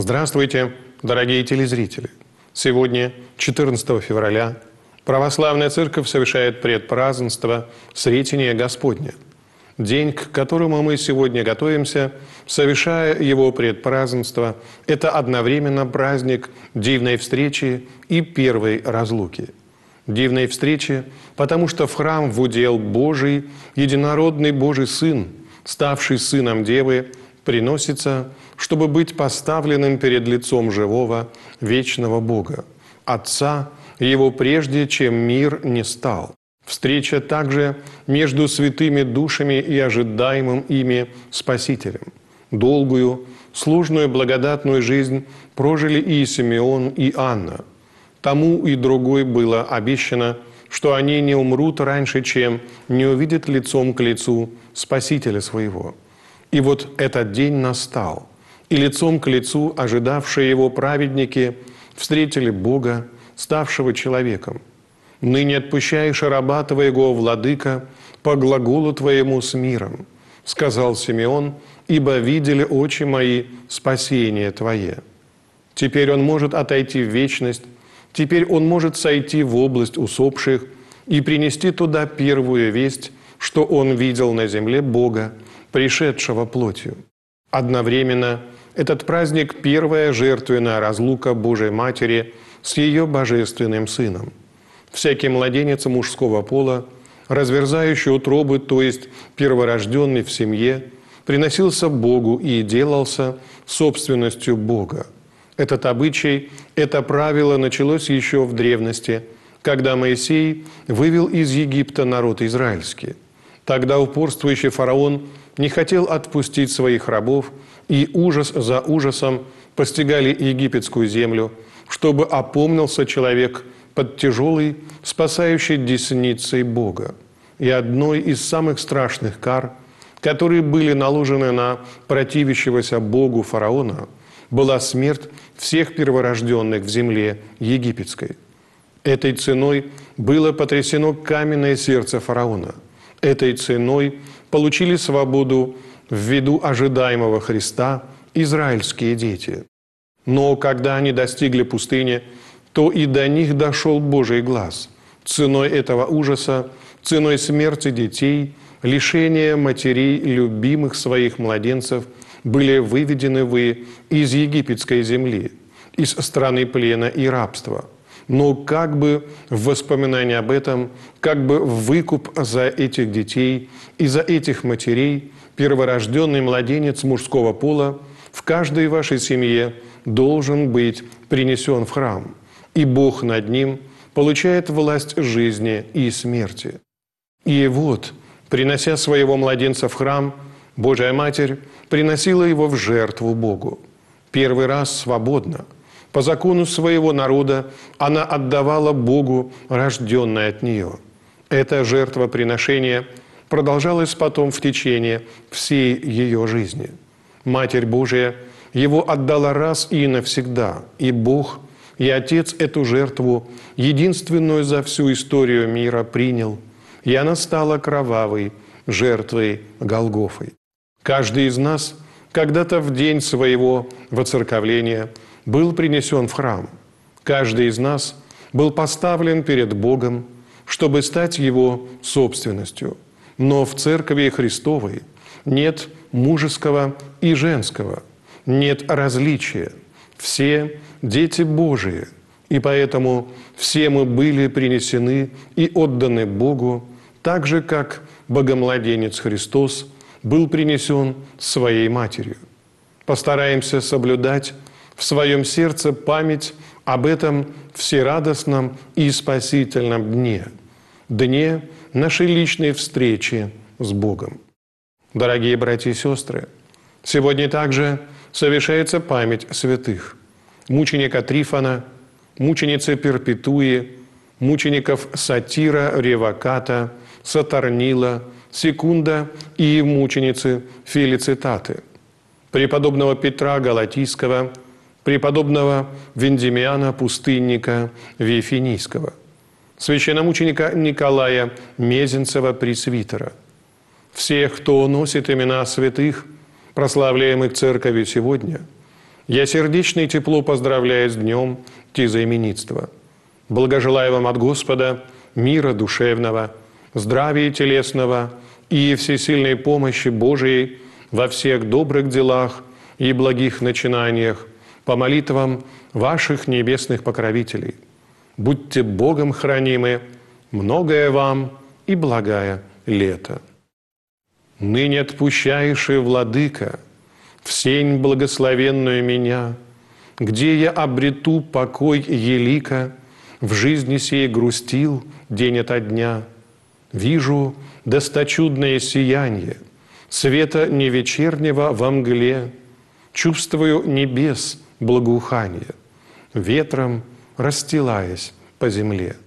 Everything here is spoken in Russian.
Здравствуйте, дорогие телезрители! Сегодня, 14 февраля, Православная Церковь совершает предпразднество Сретения Господня. День, к которому мы сегодня готовимся, совершая его предпразднество, это одновременно праздник дивной встречи и первой разлуки. Дивной встречи, потому что в храм вудел Божий, единородный Божий Сын, ставший Сыном Девы, приносится, чтобы быть поставленным перед лицом живого, вечного Бога, Отца, Его прежде, чем мир не стал. Встреча также между святыми душами и ожидаемым ими Спасителем. Долгую, сложную, благодатную жизнь прожили и Симеон, и Анна. Тому и другой было обещано, что они не умрут раньше, чем не увидят лицом к лицу Спасителя своего. И вот этот день настал, и лицом к лицу ожидавшие его праведники встретили Бога, ставшего человеком. «Ныне отпущаешь раба твоего, владыка, по глаголу твоему с миром», сказал Симеон, «ибо видели очи мои спасение твое». Теперь он может отойти в вечность, теперь он может сойти в область усопших и принести туда первую весть, что он видел на земле Бога, пришедшего плотью. Одновременно этот праздник – первая жертвенная разлука Божией Матери с ее божественным Сыном. Всякий младенец мужского пола, разверзающий утробы, то есть перворожденный в семье, приносился Богу и делался собственностью Бога. Этот обычай, это правило началось еще в древности, когда Моисей вывел из Египта народ израильский. Тогда упорствующий фараон не хотел отпустить своих рабов, и ужас за ужасом постигали египетскую землю, чтобы опомнился человек под тяжелой, спасающей десницей Бога. И одной из самых страшных кар, которые были наложены на противящегося Богу фараона, была смерть всех перворожденных в земле египетской. Этой ценой было потрясено каменное сердце фараона. Этой ценой получили свободу ввиду ожидаемого Христа израильские дети. Но когда они достигли пустыни, то и до них дошел Божий глаз. Ценой этого ужаса, ценой смерти детей, лишения матерей любимых своих младенцев были выведены вы из египетской земли, из страны плена и рабства. Но как бы в воспоминании об этом, как бы в выкуп за этих детей и за этих матерей, перворожденный младенец мужского пола в каждой вашей семье должен быть принесен в храм, и Бог над ним получает власть жизни и смерти. И вот, принося своего младенца в храм, Божья Матерь приносила его в жертву Богу. Первый раз свободно. По закону своего народа она отдавала Богу рожденное от нее. Это жертвоприношение продолжалось потом в течение всей ее жизни. Матерь Божия его отдала раз и навсегда, и Бог, и Отец эту жертву, единственную за всю историю мира, принял, и она стала кровавой жертвой Голгофы. Каждый из нас когда-то в день своего воцерковления был принесен в храм. Каждый из нас был поставлен перед Богом, чтобы стать Его собственностью. Но в Церкви Христовой нет мужеского и женского, нет различия. Все дети Божии, и поэтому все мы были принесены и отданы Богу, так же, как Богомладенец Христос был принесен своей Матерью. Постараемся соблюдать в своем сердце память об этом всерадостном и спасительном дне, дне нашей личной встречи с Богом. Дорогие братья и сестры, сегодня также совершается память святых: мученика Трифона, мученицы Перпетуи, мучеников Сатира, Ревоката, Сатарнила, Секунда и мученицы Фелицитаты, преподобного Петра Галатийского, преподобного Вендимиана Пустынника Вифинийского, священномученика Николая Мезенцева Пресвитера, всех, кто носит имена святых, прославляемых Церковью сегодня, Я сердечно и тепло поздравляю с днем тезаименитства. Благожелаю вам от Господа мира душевного, здравия телесного и всесильной помощи Божией во всех добрых делах и благих начинаниях по молитвам ваших небесных покровителей. Будьте Богом хранимы, многое вам и благая лето. Ныне отпущаешь, Владыка, в сень благословенную меня, где я обрету покой елика, в жизни сей грустил день ото дня. Вижу досточудное сияние света не вечернего во мгле, чувствую небес благоухание, ветром расстилаясь по земле.